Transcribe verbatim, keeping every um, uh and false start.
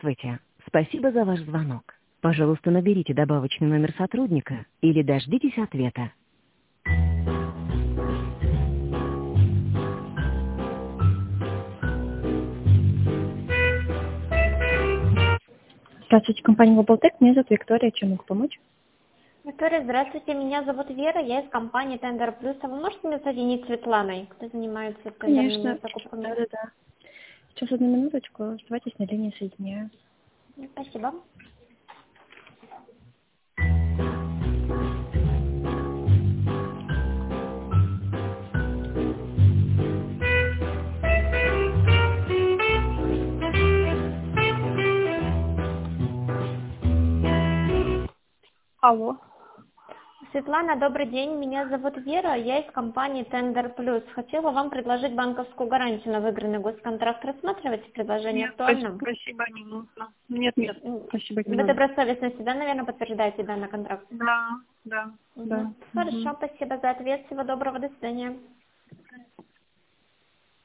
Здравствуйте. Спасибо за ваш звонок. Пожалуйста, наберите добавочный номер сотрудника или дождитесь ответа. Здравствуйте, компания Глобалтек. Меня зовут Виктория. Чем могу помочь? Виктория, здравствуйте, меня зовут Вера, я из компании Tender Plus. А вы можете меня соединить с Светланой, кто занимается тендерными Конечно. закупками? Да, да, да. Сейчас одну минуточку. Оставайтесь на линии, соединяю. Спасибо. Алло. Светлана, добрый день, меня зовут Вера, я из компании Tender Plus. Хотела вам предложить банковскую гарантию на выигранный госконтракт. Рассматриваете предложение Нет, актуально? спасибо, не нужно. Нет, нет, спасибо, не Вы надо. добросовестно себя, наверное, подтверждаете данный контракт? Да, да, да. Угу. Хорошо, Угу. спасибо за ответ. Всего доброго, до свидания.